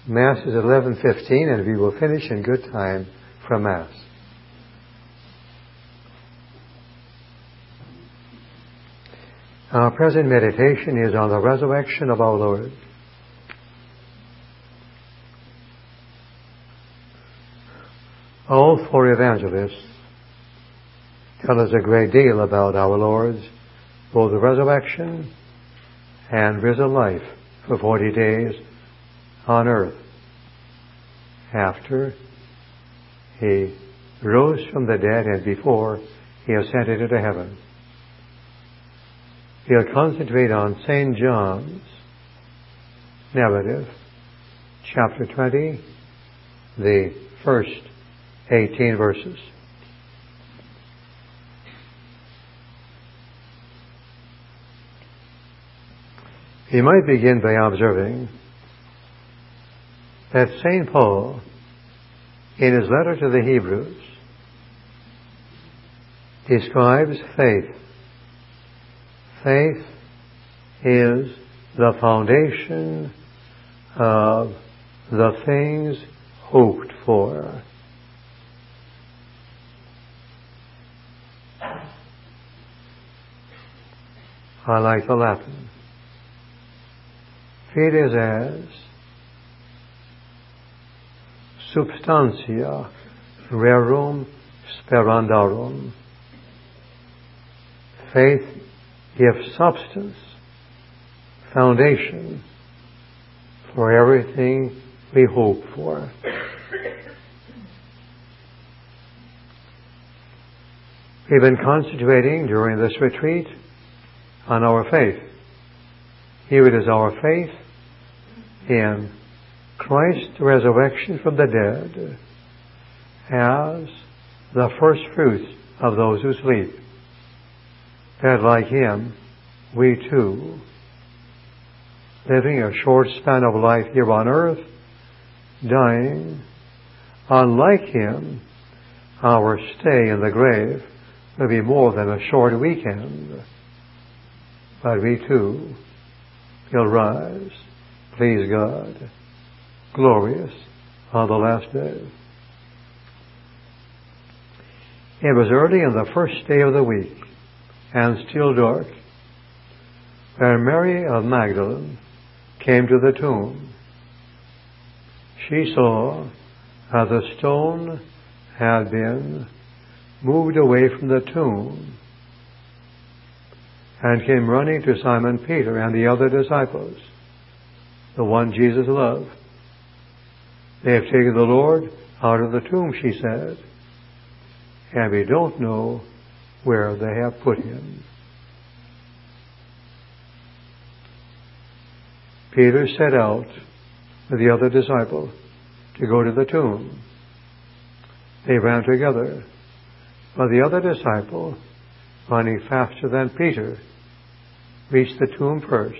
Mass is 11:15, and we will finish in good time for Mass. Our present meditation is on the resurrection of our Lord. All four evangelists tell us a great deal about our Lord's both the resurrection and risen life for 40 days on earth after He rose from the dead and before He ascended into heaven. We'll concentrate on St. John's narrative, chapter 20, the first 18 verses. You might begin by observing that St. Paul, in his letter to the Hebrews, describes faith. Faith is the foundation of the things hoped for. I like the Latin. Fides as substantia rerum sperandarum. Faith gives substance, foundation for everything we hope for. We've been concentrating during this retreat on our faith. Here it is our faith in Christ's resurrection from the dead as the first fruits of those who sleep. That like Him, we too, living a short span of life here on earth, dying, unlike Him, our stay in the grave will be more than a short weekend. But we too will rise, please God, glorious on the last day. It was early in the first day of the week, and still dark, when Mary of Magdalene came to the tomb. She saw how the stone had been moved away from the tomb, and came running to Simon Peter and the other disciples, the one Jesus loved. They have taken the Lord out of the tomb, she said, and we don't know where they have put Him. Peter set out with the other disciple to go to the tomb. They ran together, but the other disciple, running faster than Peter, reached the tomb first.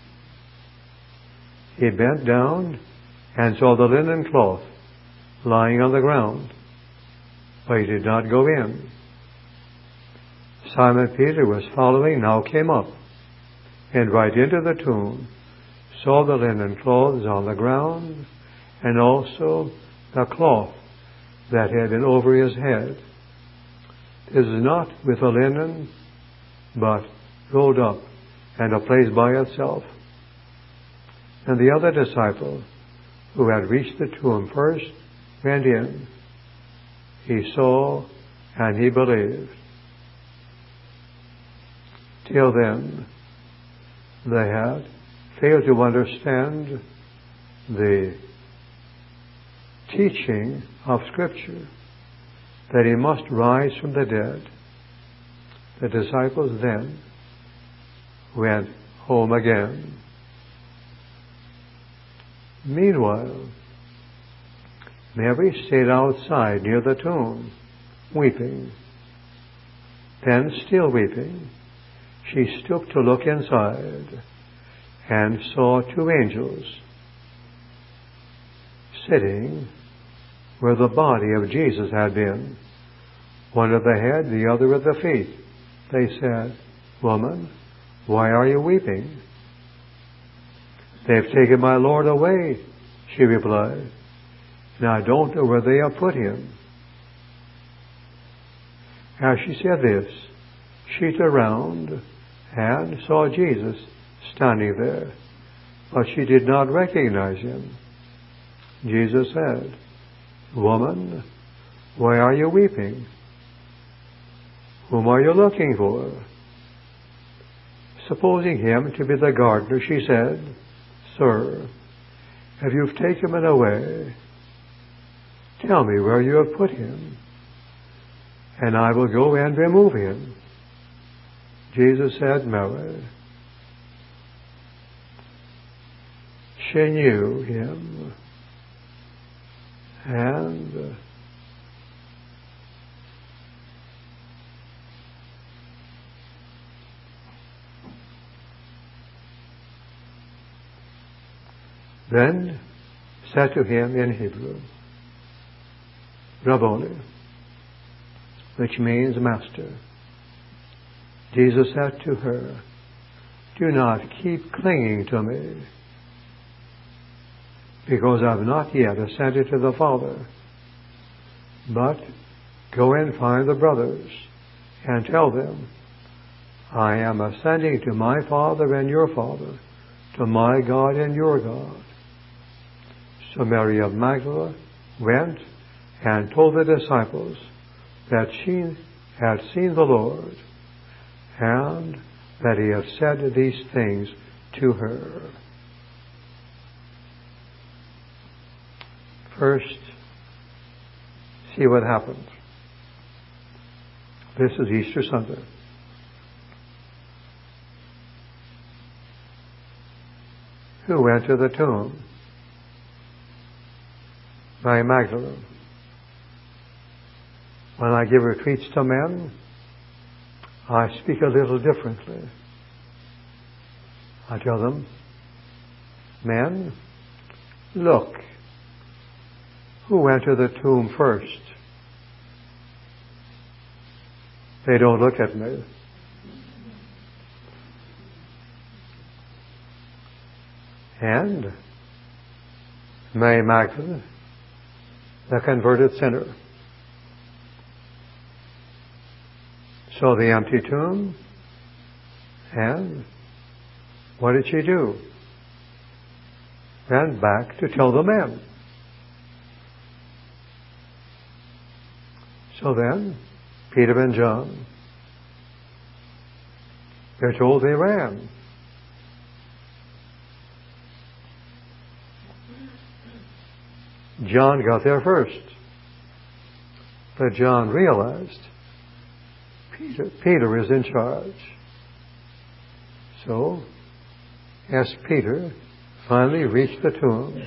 He bent down and saw the linen cloth lying on the ground, but he did not go in. Simon Peter was following, now came up, and right into the tomb, saw the linen clothes on the ground, and also the cloth that had been over his head. This is not with the linen, but rolled up and a place by itself. And the other disciple, who had reached the tomb first, went in. He saw and he believed. Till then, they had failed to understand the teaching of Scripture that He must rise from the dead. The disciples then went home again. Meanwhile, Mary stayed outside near the tomb, weeping. Then, still weeping, she stooped to look inside and saw two angels sitting where the body of Jesus had been, one at the head, the other at the feet. They said, "Woman, why are you weeping?" "They've taken my Lord away," She replied, and I don't know where they have put him. As she said this, she turned around and saw Jesus standing there, but she did not recognize him. Jesus said, Woman, why are you weeping? Whom are you looking for? Supposing him to be the gardener, she said, Sir, if you've taken him away, tell me where you have put him, and I will go and remove him. Jesus said, Mary. She knew him, and then said to him in Hebrew, Rabboni, which means master. Jesus said to her, Do not keep clinging to me, because I have not yet ascended to the Father. But go and find the brothers, and tell them, I am ascending to my Father and your Father, to my God and your God. So Mary of Magdala went and told the disciples that she had seen the Lord, and that he had said these things to her. First, see what happened. This is Easter Sunday. Who went to the tomb? Mary Magdalene. When I give retreats to men, I speak a little differently. I tell them, Men, look, who went to the tomb first? They don't look at me. And Mary Magdalene, the converted sinner, saw the empty tomb, and what did she do? Ran back to tell the men. So then, Peter and John, they're told they ran. John got there first. But John realized Peter is in charge. So, as Peter finally reached the tomb,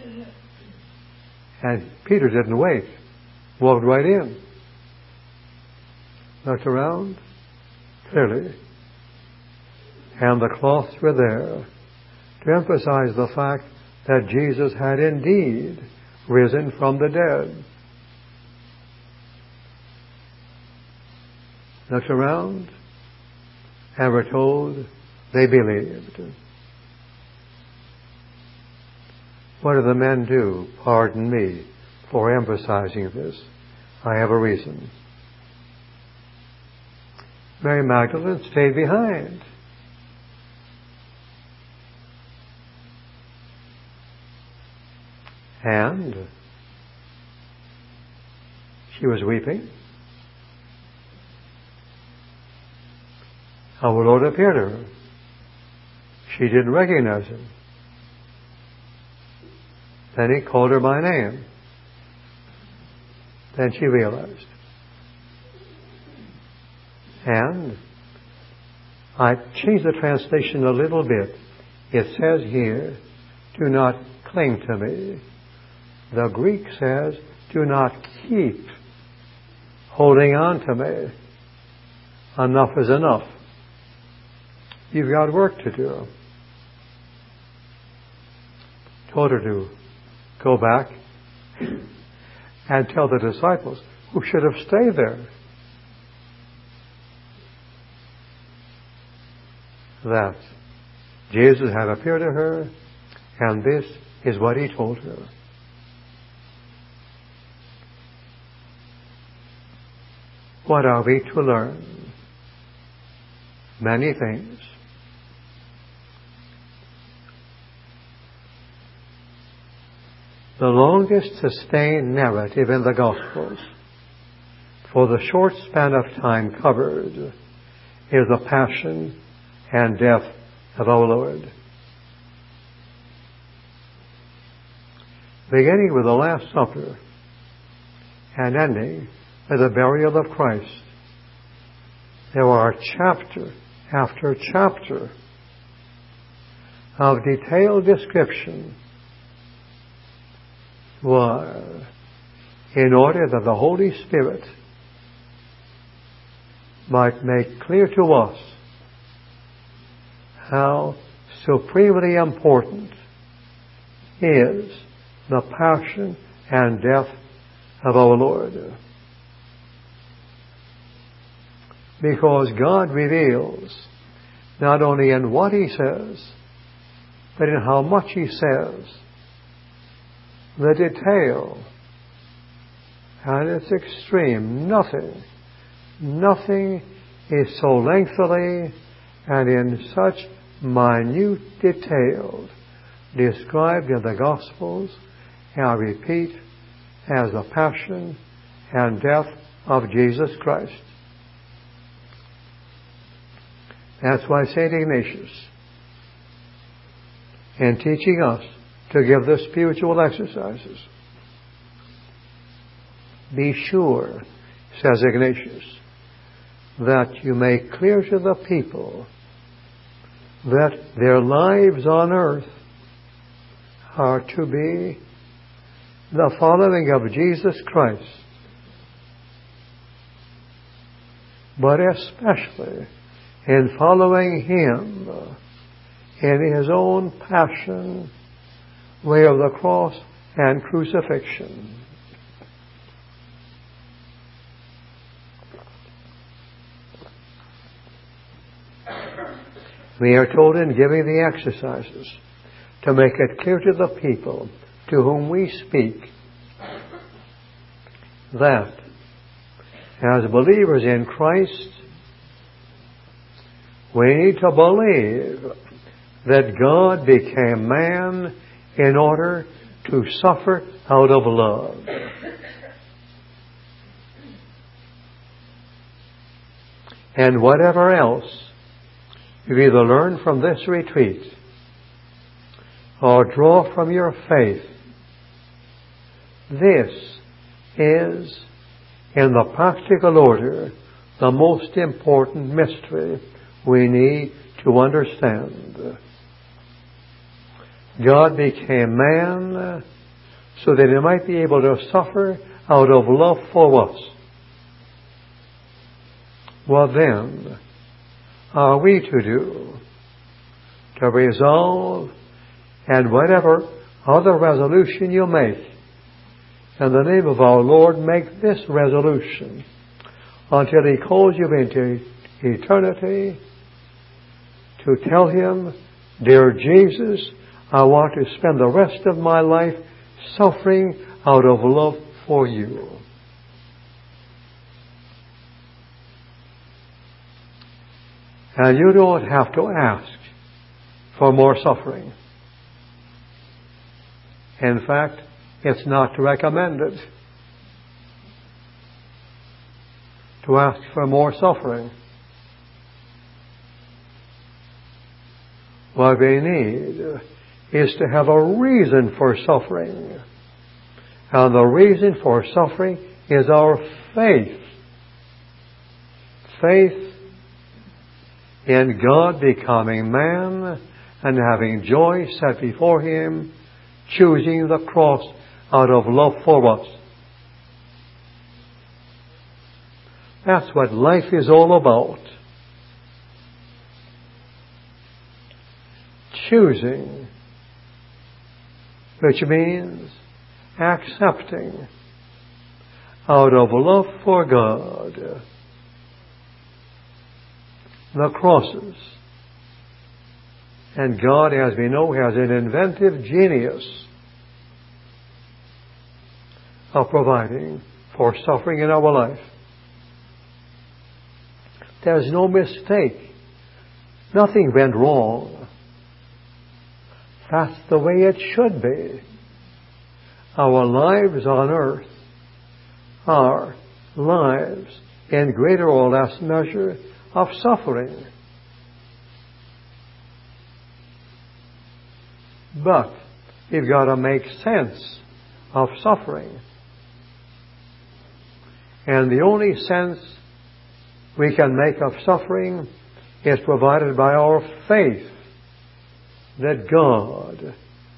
and Peter didn't wait, walked right in, looked around, clearly, and the cloths were there to emphasize the fact that Jesus had indeed risen from the dead. Looked around, and were told they believed. What do the men do? Pardon me for emphasizing this. I have a reason. Mary Magdalene stayed behind. And she was weeping. Our Lord appeared to her. She didn't recognize him. Then he called her by name. Then she realized. And I changed the translation a little bit. It says here, do not cling to me. The Greek says, do not keep holding on to me. Enough is enough. You've got work to do. Told her to go back and tell the disciples who should have stayed there that Jesus had appeared to her, and this is what he told her. What are we to learn? Many things. The longest sustained narrative in the Gospels for the short span of time covered is the passion and death of our Lord. Beginning with the Last Supper and ending with the burial of Christ, there are chapter after chapter of detailed description. Why? In order that the Holy Spirit might make clear to us how supremely important is the passion and death of our Lord. Because God reveals not only in what He says, but in how much He says, the detail, and it's extreme. Nothing is so lengthily and in such minute detail described in the Gospels, and I repeat, as the passion and death of Jesus Christ. That's why St. Ignatius, in teaching us to give the spiritual exercises, be sure, says Ignatius, that you make clear to the people that their lives on earth are to be the following of Jesus Christ, but especially in following Him in His own passion, way of the cross and crucifixion. We are told in giving the exercises to make it clear to the people to whom we speak that as believers in Christ, we need to believe that God became man in order to suffer out of love. And whatever else you either learn from this retreat or draw from your faith, this is, in the practical order, the most important mystery we need to understand. God became man so that He might be able to suffer out of love for us. What then are we to do? To resolve, and whatever other resolution you make, in the name of our Lord, make this resolution until He calls you into eternity to tell Him, "Dear Jesus, I want to spend the rest of my life suffering out of love for you." And you don't have to ask for more suffering. In fact, it's not recommended to ask for more suffering. What we need is to have a reason for suffering. And the reason for suffering is our faith. Faith in God becoming man and having joy set before Him, choosing the cross out of love for us. That's what life is all about. Choosing, which means accepting out of love for God the crosses. And God, as we know, has an inventive genius of providing for suffering in our life. There's no mistake. Nothing went wrong. That's the way it should be. Our lives on earth are lives in greater or less measure of suffering. But we've got to make sense of suffering. And the only sense we can make of suffering is provided by our faith that God,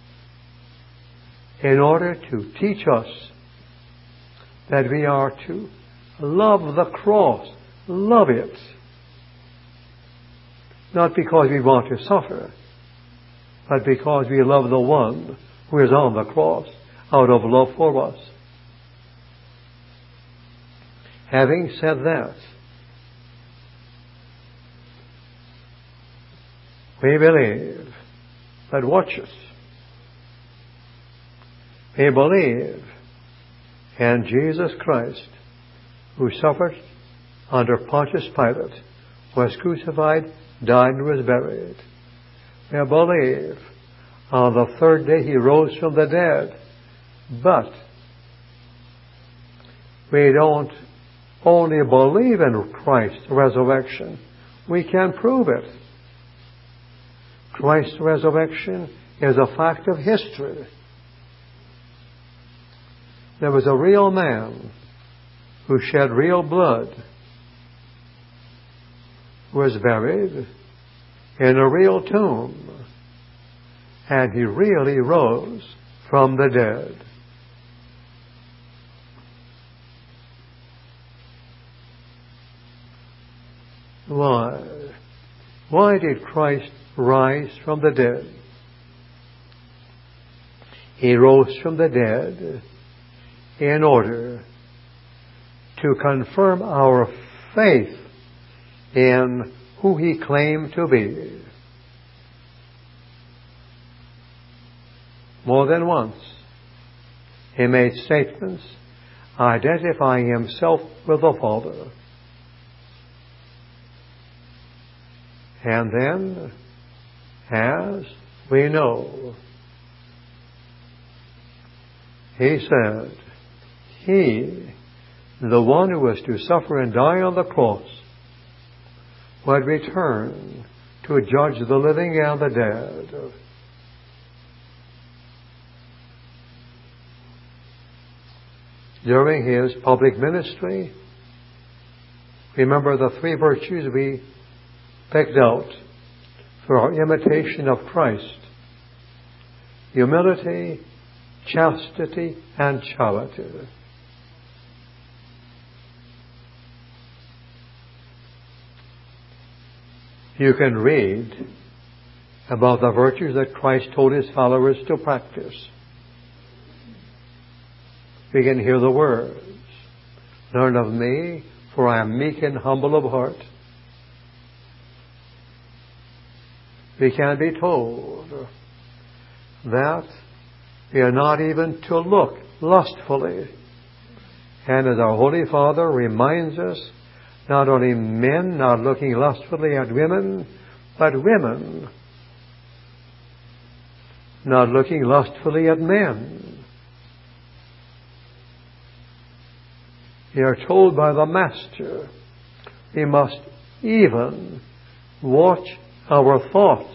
in order to teach us that we are to love the cross, love it, not because we want to suffer, but because we love the one who is on the cross out of love for us. Having said that, we believe, but watch us. We believe in Jesus Christ, who suffered under Pontius Pilate, was crucified, died, and was buried. We believe on the third day he rose from the dead. But we don't only believe in Christ's resurrection. We can prove it. Christ's resurrection is a fact of history. There was a real man who shed real blood, who was buried in a real tomb, and he really rose from the dead. Why? Why did Christ rise from the dead? He rose from the dead in order to confirm our faith in who he claimed to be. More than once, he made statements identifying himself with the Father. And then, as we know, he said, he, the one who was to suffer and die on the cross, would return to judge the living and the dead. During his public ministry, remember the three virtues we picked out for our imitation of Christ: humility, chastity, and charity. You can read about the virtues that Christ told his followers to practice. We can hear the words, "Learn of me, for I am meek and humble of heart." We can be told that we are not even to look lustfully. And as our Holy Father reminds us, not only men not looking lustfully at women, but women not looking lustfully at men. We are told by the Master we must even watch our thoughts.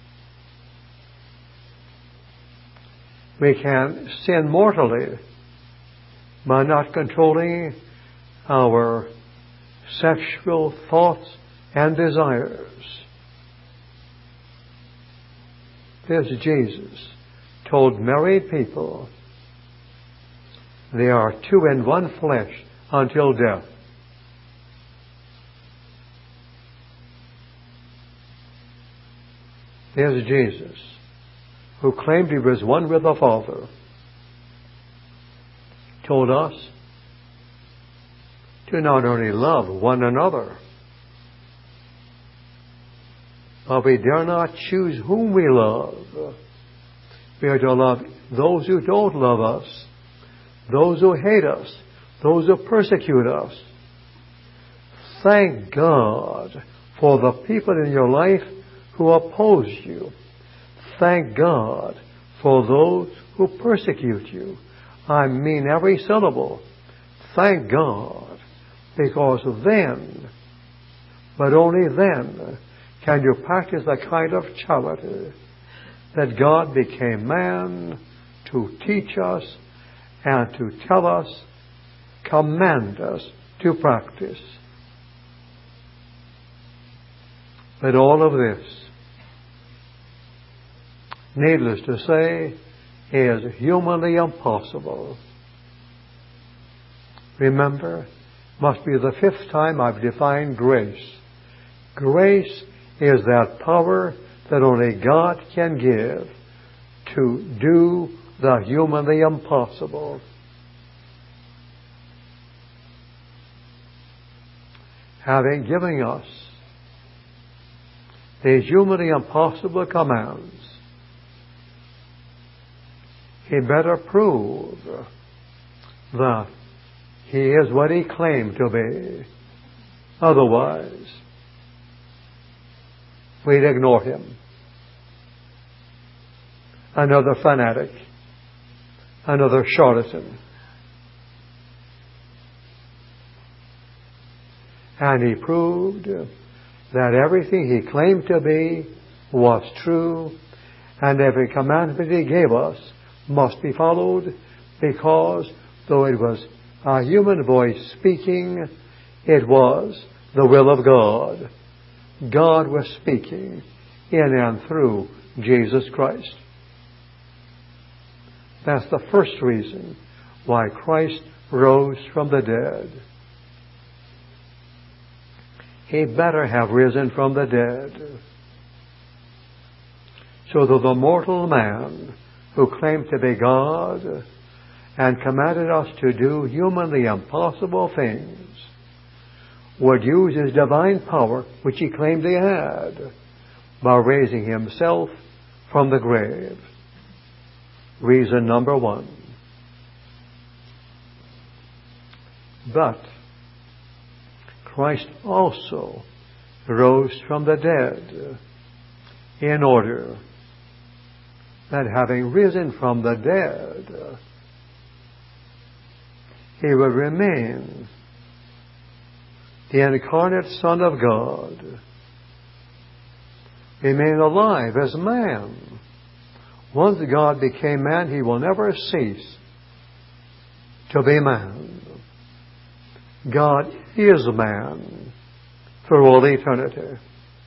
We can sin mortally by not controlling our sexual thoughts and desires. This Jesus told married people they are two in one flesh until death. There's Jesus, who claimed he was one with the Father, told us to not only love one another, but we dare not choose whom we love. We are to love those who don't love us, those who hate us, those who persecute us. Thank God for the people in your life who oppose you. Thank God for those who persecute you. I mean every syllable. Thank God, because then, but only then, can you practice the kind of charity that God became man to teach us and to tell us, command us to practice. But all of this, needless to say, is humanly impossible. Remember, must be the 5th time I've defined grace. Grace is that power that only God can give to do the humanly impossible. Having given us these humanly impossible commands, He better prove that He is what He claimed to be. Otherwise, we'd ignore Him. Another fanatic, another charlatan. And He proved that everything He claimed to be was true, and every commandment He gave us must be followed, because though it was a human voice speaking, it was the will of God. God was speaking in and through Jesus Christ. That's the first reason why Christ rose from the dead. He better have risen from the dead, so that the mortal man who claimed to be God and commanded us to do humanly impossible things would use His divine power, which He claimed He had, by raising Himself from the grave. Reason number 1. But Christ also rose from the dead in order that, having risen from the dead, He would remain the incarnate Son of God, remain alive as man. Once God became man, He will never cease to be man. God is man for all eternity.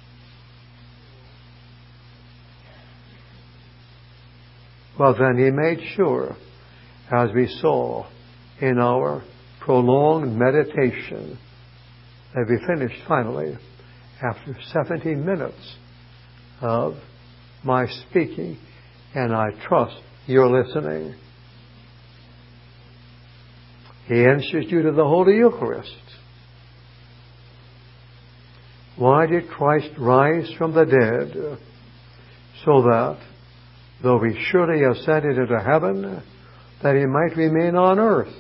Well, then He made sure, as we saw in our prolonged meditation, that we finished finally after 17 minutes of my speaking, and I trust you're listening. He instituted the Holy Eucharist. Why did Christ rise from the dead? So that, though He surely ascended into heaven, that He might remain on earth.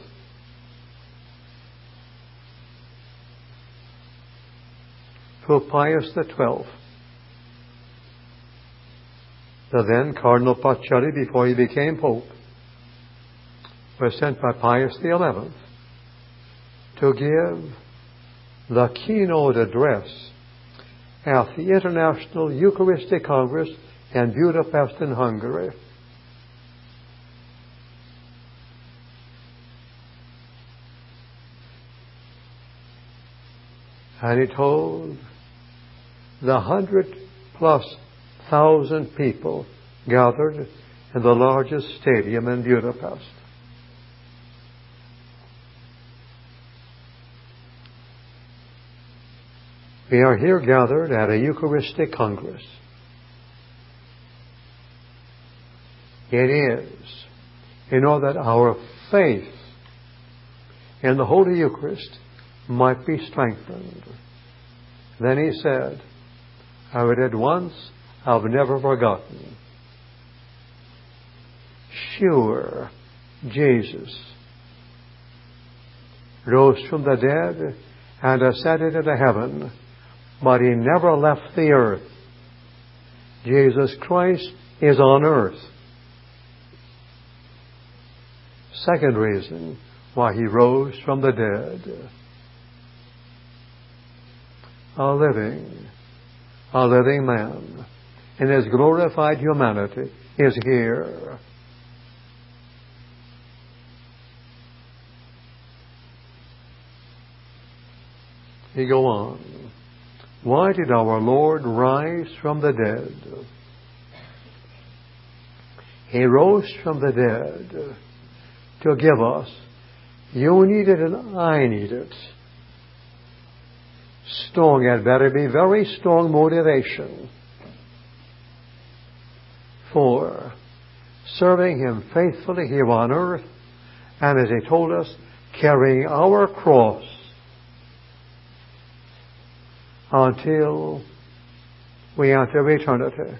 Pope Pius XII, the then Cardinal Pacelli, before he became Pope, was sent by Pius XI to give the keynote address at the International Eucharistic Congress in Budapest in Hungary. And he told the 100,000+ people gathered in the largest stadium in Budapest. We are here gathered at a Eucharistic Congress. It is in order that our faith in the Holy Eucharist might be strengthened. Then he said, I read it once, I've never forgotten. Sure, Jesus rose from the dead, and ascended into heaven, but He never left the earth. Jesus Christ is on earth. Second reason why He rose from the dead. A living man in His glorified humanity is here. He go on. Why did our Lord rise from the dead? He rose from the dead to give us, you need it and I need it, strong, and better be very strong motivation for serving Him faithfully here on earth, and as He told us, carrying our cross until we enter eternity.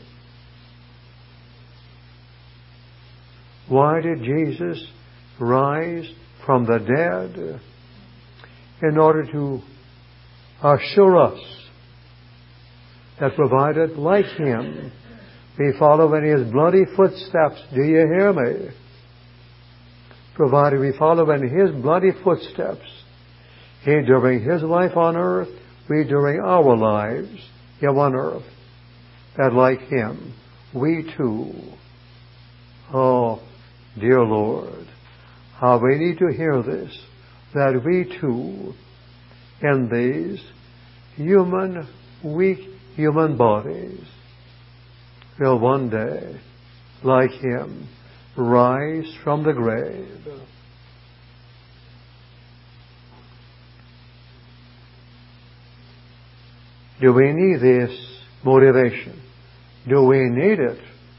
Why did Jesus rise from the dead? In order to assure us that provided like Him, we follow in His bloody footsteps. Do you hear me? Provided we follow in His bloody footsteps, He during His life on earth, we during our lives here on earth, that like Him, we too, oh, dear Lord, how we need to hear this, that we too, in these weak human bodies, will one day, like Him, rise from the grave. Do we need this motivation? Do we need it?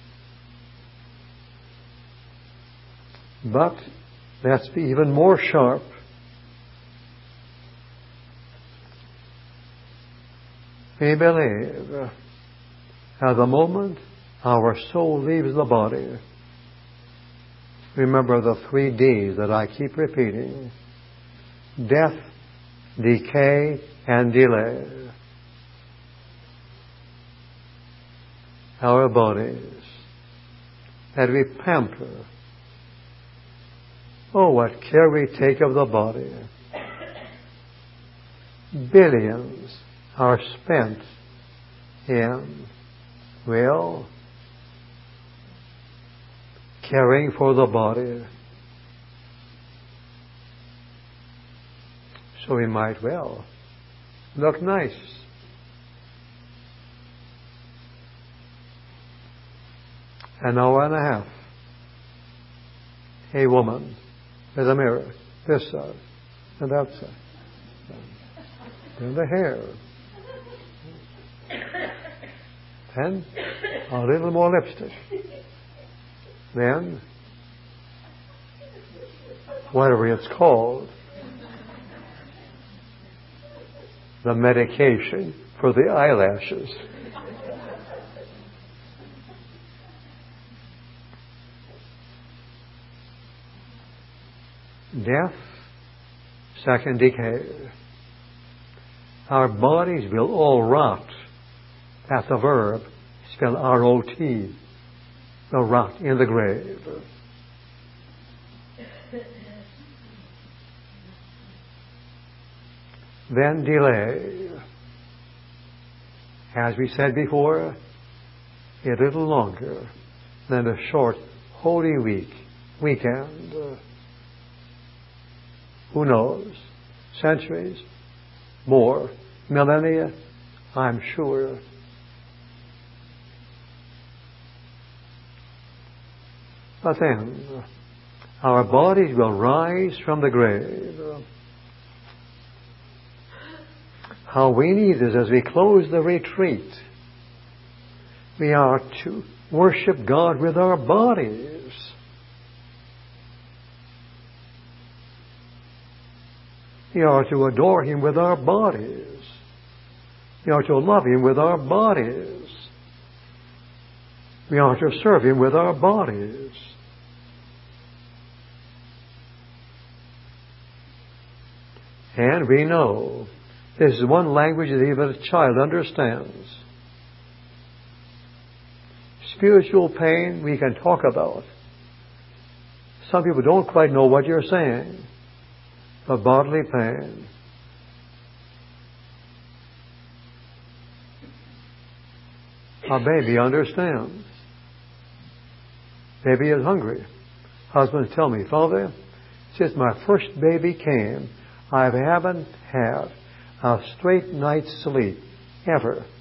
But let's be even more sharp. We believe at the moment our soul leaves the body. Remember the 3 Ds that I keep repeating: death, decay, and delay. Our bodies that we pamper. Oh, what care we take of the body. Billions are spent in, well, caring for the body. So we might well look nice. An hour and a half. A woman with a mirror, this side and that side. Then the hair. Then a little more lipstick. Then whatever it's called, the medication for the eyelashes. Death, second decay. Our bodies will all rot. That's the verb, spelled R-O-T. They'll rot in the grave. Then delay. As we said before, a little longer than a short Holy weekend. Who knows? Centuries, more, millennia, I'm sure. But then, our bodies will rise from the grave. How we need is, as we close the retreat, we are to worship God with our bodies. We are to adore Him with our bodies. We are to love Him with our bodies. We are to serve Him with our bodies. And we know this is one language that even a child understands. Spiritual pain we can talk about. Some people don't quite know what you're saying. But bodily pain. A baby understands. Baby is hungry. Husbands tell me, Father, since my first baby came, I haven't had a straight night's sleep ever.